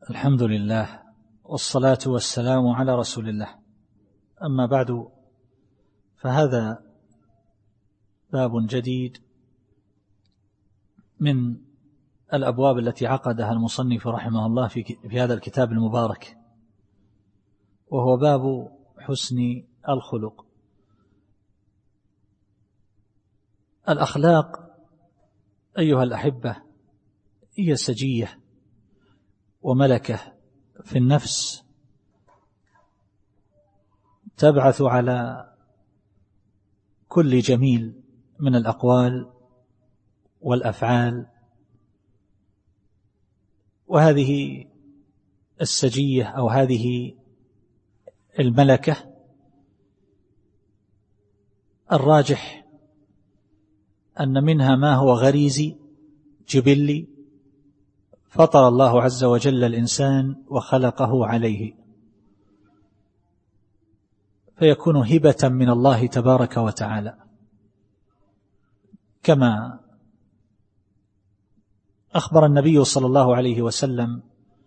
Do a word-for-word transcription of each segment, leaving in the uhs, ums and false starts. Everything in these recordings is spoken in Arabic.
الحمد لله والصلاة والسلام على رسول الله. أما بعد، فهذا باب جديد من الأبواب التي عقدها المصنف رحمه الله في هذا الكتاب المبارك، وهو باب حسن الخلق. الأخلاق أيها الأحبة هي سجية وملكة في النفس تبعث على كل جميل من الأقوال والأفعال، وهذه السجية أو هذه الملكة الراجح أن منها ما هو غريزي جبلي فطر الله عز وجل الإنسان وخلقه عليه، فيكون هبة من الله تبارك وتعالى، كما أخبر النبي صلى الله عليه وسلم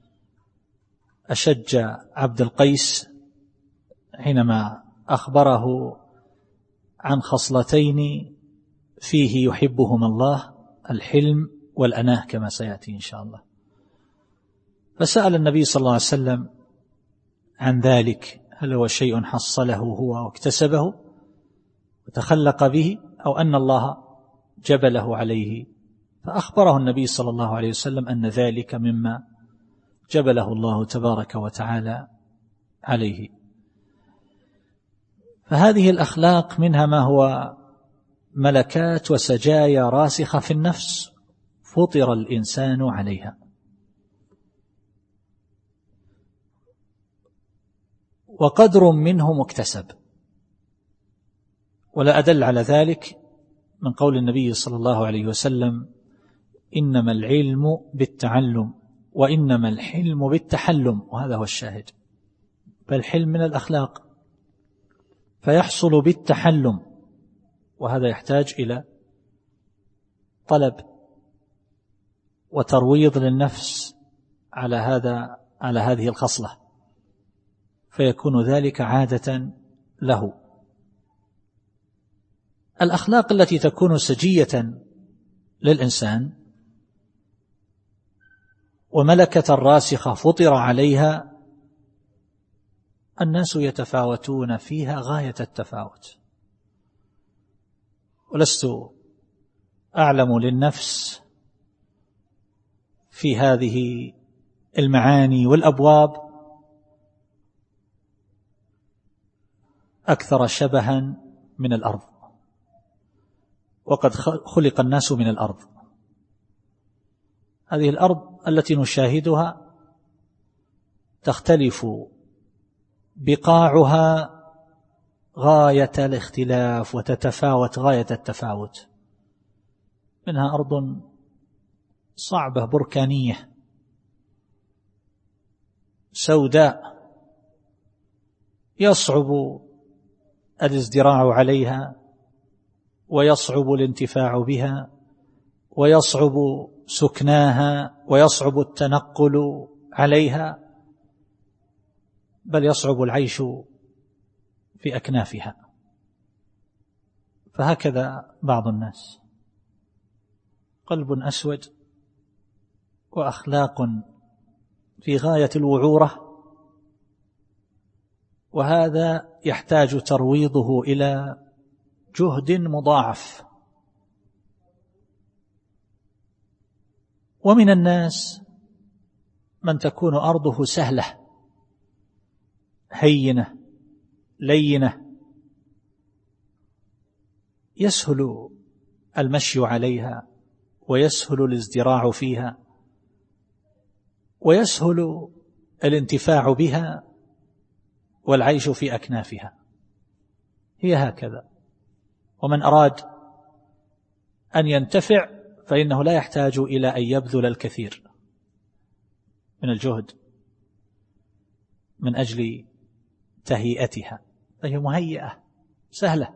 أشج عبد القيس حينما أخبره عن خصلتين فيه يحبهما الله: الحلم والأناه، كما سيأتي إن شاء الله. فسأل النبي صلى الله عليه وسلم عن ذلك، هل هو شيء حصله هو واكتسبه وتخلق به، أو أن الله جبله عليه؟ فأخبره النبي صلى الله عليه وسلم أن ذلك مما جبله الله تبارك وتعالى عليه. فهذه الأخلاق منها ما هو ملكات وسجايا راسخة في النفس فطر الإنسان عليها، وقدر منه مكتسب. ولا أدل على ذلك من قول النبي صلى الله عليه وسلم: إنما العلم بالتعلم وإنما الحلم بالتحلم. وهذا هو الشاهد، فالحلم من الأخلاق فيحصل بالتحلم، وهذا يحتاج إلى طلب وترويض للنفس على هذا على هذه الخصلة، فيكون ذلك عادة له. الأخلاق التي تكون سجية للإنسان وملكة راسخة فطر عليها، الناس يتفاوتون فيها غاية التفاوت، ولست أعلم للنفس في هذه المعاني والأبواب أكثر شبها من الأرض، وقد خلق الناس من الأرض. هذه الأرض التي نشاهدها تختلف بقاعها غاية الاختلاف وتتفاوت غاية التفاوت، منها أرض صعبة بركانية سوداء يصعب الازدراع عليها ويصعب الانتفاع بها ويصعب سكناها ويصعب التنقل عليها، بل يصعب العيش في أكنافها. فهكذا بعض الناس، قلب أسود وأخلاق في غاية الوعورة، وهذا يحتاج ترويضه إلى جهد مضاعف. ومن الناس من تكون أرضه سهلة هينة لينة، يسهل المشي عليها ويسهل الازدراع فيها ويسهل الانتفاع بها والعيش في أكنافها، هي هكذا. ومن أراد أن ينتفع فإنه لا يحتاج إلى أن يبذل الكثير من الجهد من أجل تهيئتها، فهي مهيئة سهلة.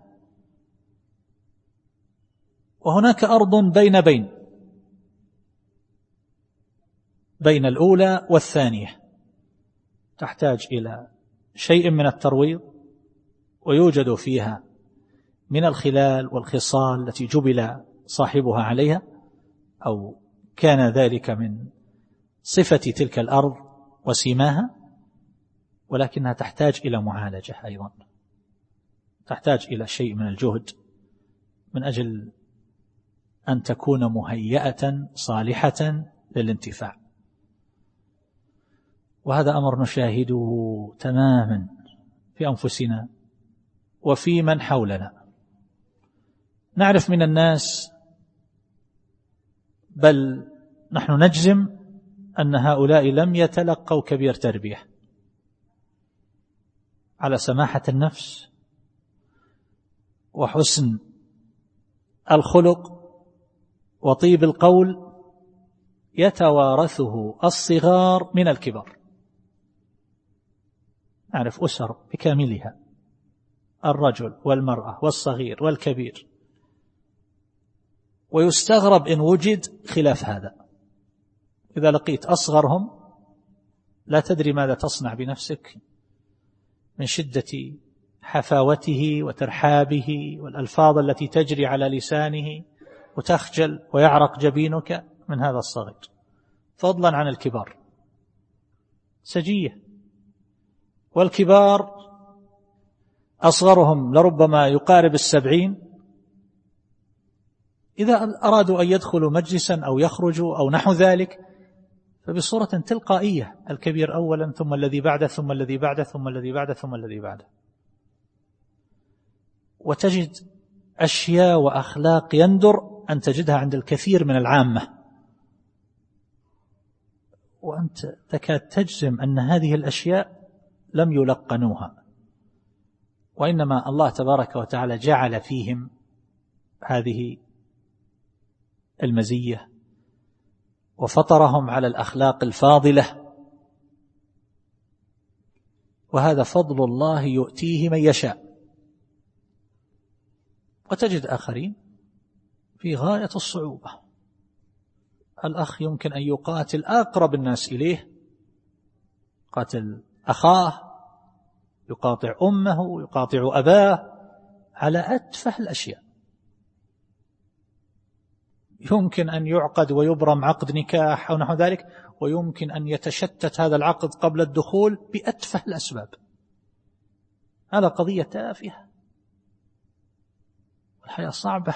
وهناك أرض بين بين، بين الأولى والثانية، تحتاج إلى شيء من الترويض، ويوجد فيها من الخلال والخصال التي جبل صاحبها عليها أو كان ذلك من صفة تلك الأرض وسماها، ولكنها تحتاج إلى معالجة أيضا، تحتاج إلى شيء من الجهد من أجل أن تكون مهيئة صالحة للانتفاع. وهذا أمر نشاهده تماما في أنفسنا وفي من حولنا. نعرف من الناس، بل نحن نجزم أن هؤلاء لم يتلقوا كبير تربية على سماحة النفس وحسن الخلق وطيب القول، يتوارثه الصغار من الكبار. نعرف أسر بكاملها، الرجل والمرأة والصغير والكبير، ويستغرب إن وجد خلاف هذا. إذا لقيت أصغرهم لا تدري ماذا تصنع بنفسك من شدة حفاوته وترحابه والألفاظ التي تجري على لسانه، وتخجل ويعرق جبينك من هذا الصغير، فضلا عن الكبار سجية. والكبار أصغرهم لربما يقارب السبعين، إذا أرادوا أن يدخلوا مجلسا أو يخرجوا أو نحو ذلك فبصورة تلقائية، الكبير أولا ثم الذي بعده ثم الذي بعده ثم الذي بعده ثم الذي بعده. وتجد أشياء وأخلاق يندر أن تجدها عند الكثير من العامة، وأنت تكاد تجزم أن هذه الأشياء لم يلقنوها، وإنما الله تبارك وتعالى جعل فيهم هذه المزية وفطرهم على الأخلاق الفاضلة، وهذا فضل الله يؤتيه من يشاء. وتجد آخرين في غاية الصعوبة. الأخ يمكن أن يقاتل أقرب الناس إليه، قاتل أخاه، يقاطع أمه، يقاطع أباه على أتفه الأشياء. يمكن أن يعقد ويبرم عقد نكاح أو نحو ذلك، ويمكن أن يتشتت هذا العقد قبل الدخول بأتفه الأسباب. هذا قضية تافهة. الحياة صعبة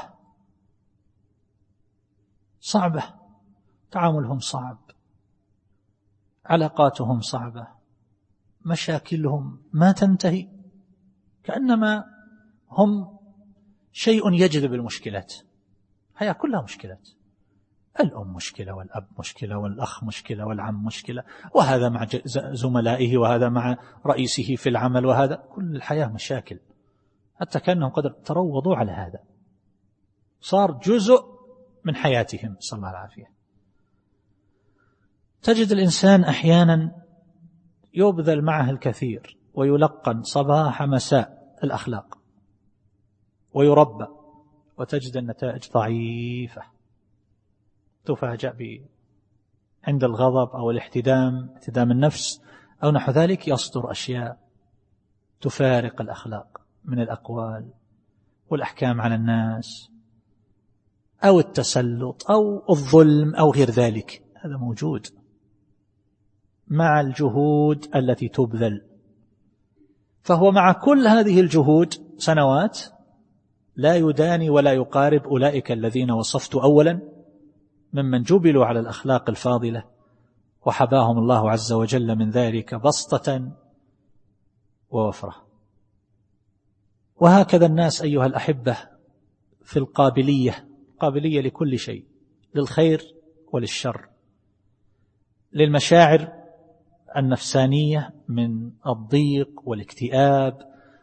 صعبة، تعاملهم صعب، علاقاتهم صعبة، مشاكلهم ما تنتهي، كأنما هم شيء يجذب المشكلات. الحياة كلها مشكلات، الأم مشكلة والأب مشكلة والأخ مشكلة والعم مشكلة، وهذا مع زملائه وهذا مع رئيسه في العمل، وهذا كل الحياة مشاكل، حتى كأنهم قد تروضوا على هذا، صار جزء من حياتهم، صلى الله العافية. تجد الإنسان أحيانا يبذل معه الكثير ويلقن صباح مساء الأخلاق ويربى، وتجد النتائج ضعيفة. تفاجأ ب عند الغضب أو الاحتدام، احتدام النفس أو نحو ذلك، يصدر أشياء تفارق الأخلاق من الأقوال والأحكام على الناس، أو التسلط أو الظلم أو غير ذلك. هذا موجود مع الجهود التي تبذل. فهو مع كل هذه الجهود سنوات لا يداني ولا يقارب أولئك الذين وصفت أولا ممن جبلوا على الأخلاق الفاضلة، وحباهم الله عز وجل من ذلك بسطة ووفرة. وهكذا الناس أيها الأحبة في القابلية، قابلية لكل شيء، للخير وللشر، للمشاعر النفسانية من الضيق والاكتئاب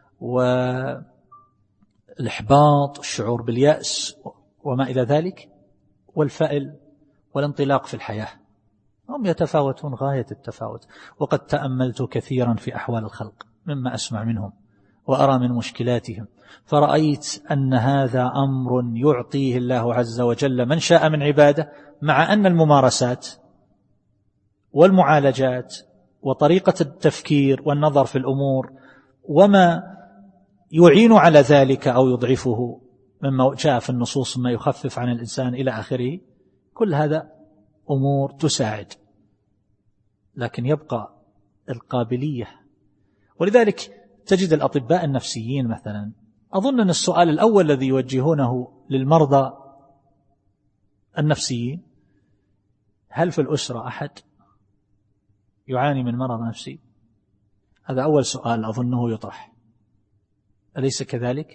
والإحباط، الشعور باليأس وما إلى ذلك، والفائل والانطلاق في الحياة. هم يتفاوتون غاية التفاوت. وقد تأملت كثيرا في أحوال الخلق مما أسمع منهم وأرى من مشكلاتهم، فرأيت أن هذا أمر يعطيه الله عز وجل من شاء من عباده، مع أن الممارسات والمعالجات وطريقة التفكير والنظر في الأمور وما يعين على ذلك أو يضعفه مما جاء في النصوص ما يخفف عن الإنسان إلى آخره، كل هذا أمور تساعد، لكن يبقى القابلية. ولذلك تجد الأطباء النفسيين مثلا، أظن أن السؤال الأول الذي يوجهونه للمرضى النفسيين: هل في الأسرة أحد يعاني من مرض نفسي؟ هذا أول سؤال أظنه يطرح، أليس كذلك؟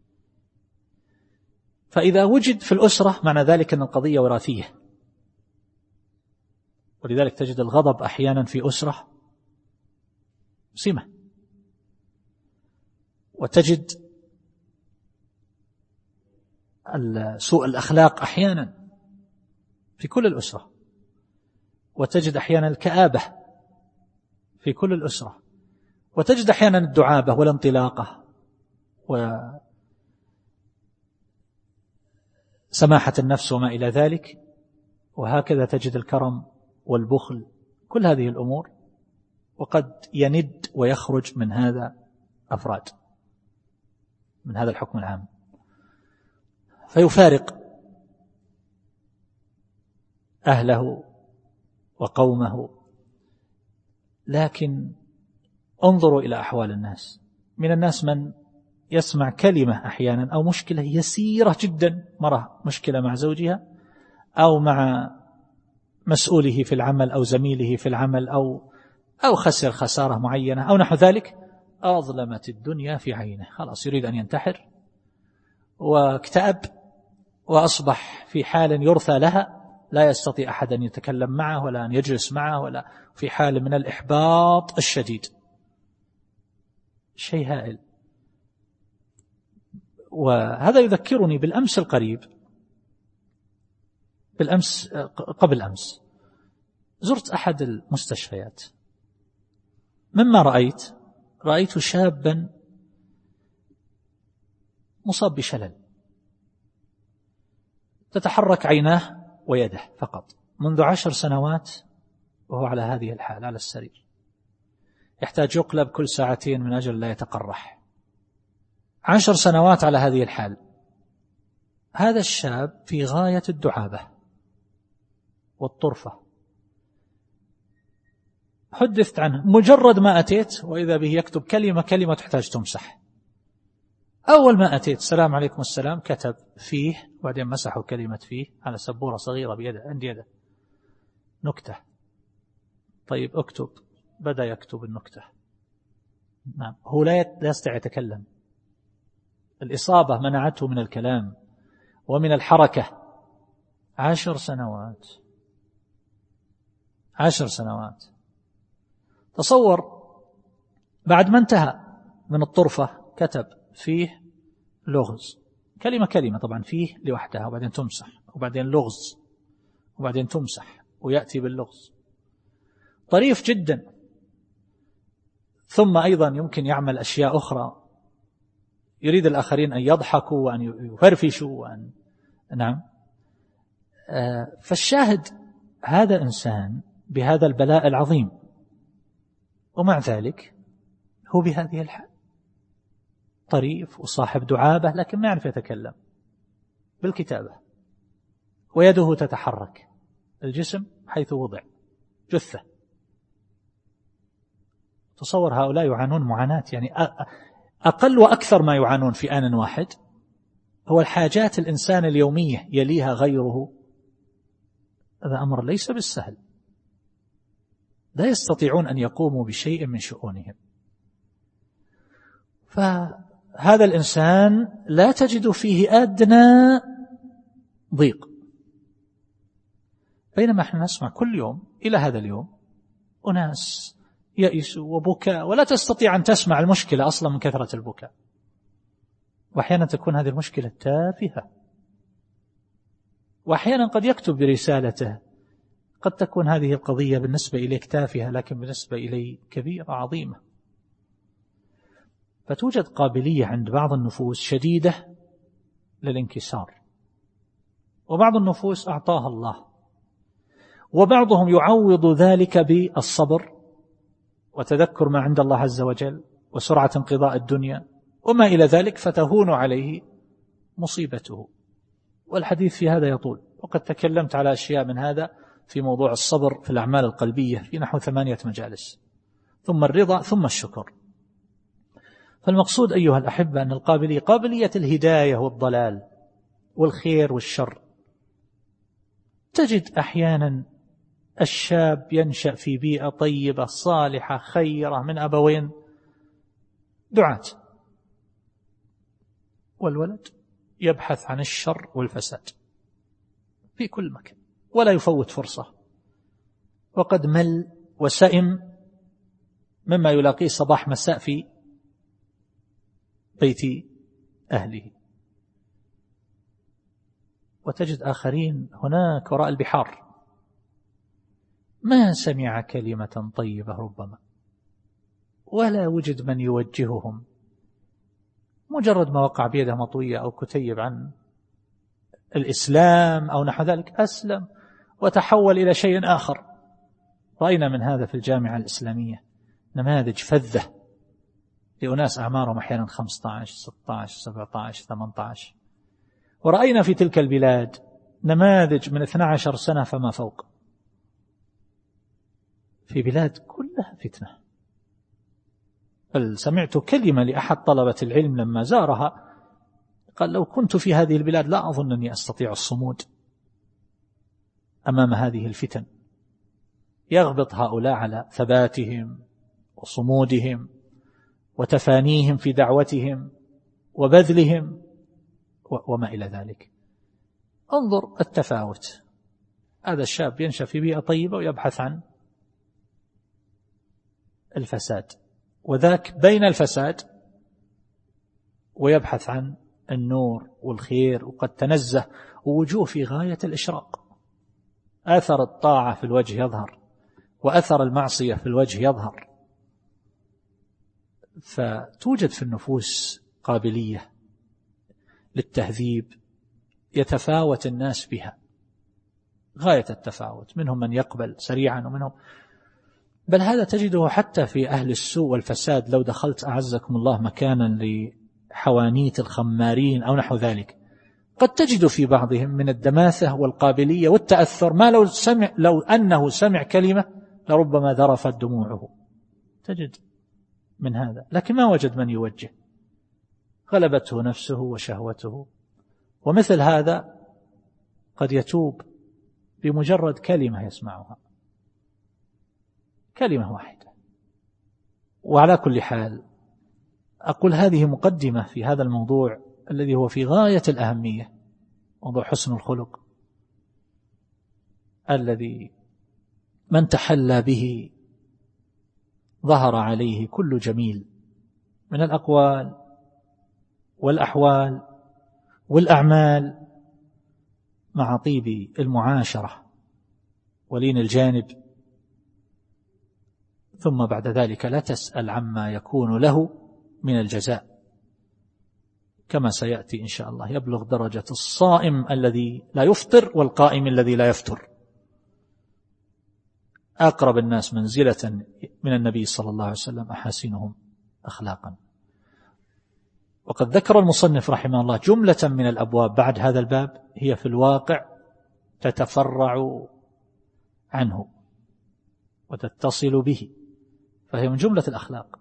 فإذا وجد في الأسرة معنى ذلك أن القضية وراثية. ولذلك تجد الغضب أحيانا في أسرة سمة، وتجد سوء الأخلاق أحيانا في كل الأسرة، وتجد أحيانا الكآبة في كل الأسرة، وتجد أحيانا الدعابة والانطلاقة وسماحة النفس وما إلى ذلك، وهكذا تجد الكرم والبخل، كل هذه الأمور، وقد يند ويخرج من هذا أفراد من هذا الحكم العام، فيفارق أهله وقومه. لكن انظروا إلى أحوال الناس، من الناس من يسمع كلمة أحيانا أو مشكلة يسيرة جدا، مرة مشكلة مع زوجها أو مع مسؤوله في العمل أو زميله في العمل أو أو خسر خسارة معينة أو نحو ذلك، أظلمت الدنيا في عينه، خلاص يريد أن ينتحر، واكتئب وأصبح في حال يرثى لها، لا يستطيع أحد أن يتكلم معه ولا أن يجلس معه، ولا في حال من الإحباط الشديد، شيء هائل. وهذا يذكرني بالأمس القريب، بالأمس قبل أمس زرت أحد المستشفيات، مما رأيت رأيت شابا مصاب بشلل، تتحرك عيناه ويده فقط منذ عشر سنوات، وهو على هذه الحال على السرير، يحتاج يقلب كل ساعتين من أجل لا يتقرح، عشر سنوات على هذه الحال. هذا الشاب في غاية الدعابة والطرفة، حدثت عنه، مجرد ما أتيت وإذا به يكتب كلمة كلمة تحتاج تمسح. أول ما أتيت السلام عليكم السلام، كتب فيه، وبعدين مسحوا كلمة فيه على سبورة صغيرة بيده عندي يده، نكتة، طيب اكتب، بدأ يكتب النكتة. نعم، هو لا يستطيع يتكلم، الإصابة منعته من الكلام ومن الحركة. عشر سنوات عشر سنوات تصور بعد ما انتهى من الطرفة كتب فيه لغز، كلمة كلمة طبعا، فيه لوحدها وبعدين تمسح وبعدين لغز وبعدين تمسح ويأتي باللغز، طريف جدا. ثم أيضا يمكن يعمل أشياء أخرى، يريد الآخرين أن يضحكوا وأن يفرفشوا وأن نعم. آه فالشاهد هذا إنسان بهذا البلاء العظيم، ومع ذلك هو بهذه الحال، طريف وصاحب دعابة، لكن ما يعرف يتكلم بالكتابة، ويده تتحرك، الجسم حيث وضع جثة. تصور هؤلاء يعانون معاناة، يعني أقل وأكثر ما يعانون في آن واحد هو الحاجات الإنسان اليومية يليها غيره. هذا أمر ليس بالسهل، لا يستطيعون أن يقوموا بشيء من شؤونهم. فهذا الإنسان لا تجد فيه أدنى ضيق، بينما احنا نسمع كل يوم إلى هذا اليوم أناس يئسوا وبكاء، ولا تستطيع أن تسمع المشكلة أصلا من كثرة البكاء، وأحيانا تكون هذه المشكلة تافهة، وأحيانا قد يكتب برسالته قد تكون هذه القضية بالنسبة إليك تافهة، لكن بالنسبة إلي كبيرة عظيمة. فتوجد قابلية عند بعض النفوس شديدة للانكسار، وبعض النفوس أعطاها الله، وبعضهم يعوض ذلك بالصبر وتذكر ما عند الله عز وجل وسرعة انقضاء الدنيا وما إلى ذلك، فتهون عليه مصيبته. والحديث في هذا يطول، وقد تكلمت على أشياء من هذا في موضوع الصبر في الأعمال القلبية في نحو ثمانية مجالس، ثم الرضا ثم الشكر. فالمقصود أيها الأحبة أن القابلية قابلية الهداية والضلال والخير والشر. تجد أحيانا الشاب ينشأ في بيئة طيبة صالحة خيرة من أبوين دعاة، والولد يبحث عن الشر والفساد في كل مكان ولا يفوت فرصة، وقد مل وسئم مما يلاقيه صباح مساء في بيت أهله. وتجد آخرين هناك وراء البحار ما سمع كلمة طيبة ربما ولا وجد من يوجههم، مجرد ما وقع بيده مطوية أو كتيب عن الإسلام أو نحو ذلك أسلم وتحول إلى شيء آخر. رأينا من هذا في الجامعة الإسلامية نماذج فذة لأناس أعمارهم أحيانا خمسة عشر ستة عشر سبعة عشر ثمانية عشر، ورأينا في تلك البلاد نماذج من اثنتي عشرة سنة فما فوق في بلاد كلها فتنة. بل سمعت كلمة لأحد طلبة العلم لما زارها قال: لو كنت في هذه البلاد لا أظن أني أستطيع الصمود أمام هذه الفتن. يغبط هؤلاء على ثباتهم وصمودهم وتفانيهم في دعوتهم وبذلهم وما إلى ذلك. انظر التفاوت، هذا الشاب ينشأ في بيئة طيبة ويبحث عن الفساد، وذاك بين الفساد ويبحث عن النور والخير، وقد تنزه ووجوه في غاية الإشراق. أثر الطاعة في الوجه يظهر وأثر المعصية في الوجه يظهر. فتوجد في النفوس قابلية للتهذيب يتفاوت الناس بها غاية التفاوت، منهم من يقبل سريعا ومنهم، بل هذا تجده حتى في أهل السوء والفساد. لو دخلت أعزكم الله مكانا لحوانيت الخمارين أو نحو ذلك قد تجد في بعضهم من الدماثة والقابلية والتأثر ما لو سمع لو أنه سمع كلمة لربما ذرفت دموعه، تجد من هذا، لكن ما وجد من يوجه، غلبته نفسه وشهوته. ومثل هذا قد يتوب بمجرد كلمة يسمعها، كلمة واحدة. وعلى كل حال أقول هذه مقدمة في هذا الموضوع الذي هو في غاية الأهمية، موضوع حسن الخلق الذي من تحلى به ظهر عليه كل جميل من الأقوال والأحوال والأعمال مع طيب المعاشرة ولين الجانب. ثم بعد ذلك لا تسأل عما يكون له من الجزاء، كما سيأتي إن شاء الله يبلغ درجة الصائم الذي لا يفطر والقائم الذي لا يفطر. أقرب الناس منزلة من النبي صلى الله عليه وسلم أحاسنهم أخلاقا. وقد ذكر المصنف رحمه الله جملة من الأبواب بعد هذا الباب هي في الواقع تتفرع عنه وتتصل به، فهي من جملة الأخلاق.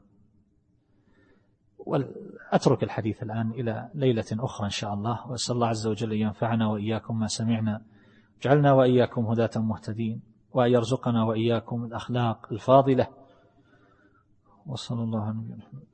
وأترك الحديث الآن إلى ليلة أخرى إن شاء الله، وأسأل الله عز وجل أن ينفعنا وإياكم ما سمعنا، جعلنا وإياكم هداة مهتدين، وأن يرزقنا وإياكم الأخلاق الفاضلة. وصلى الله عليه وسلم.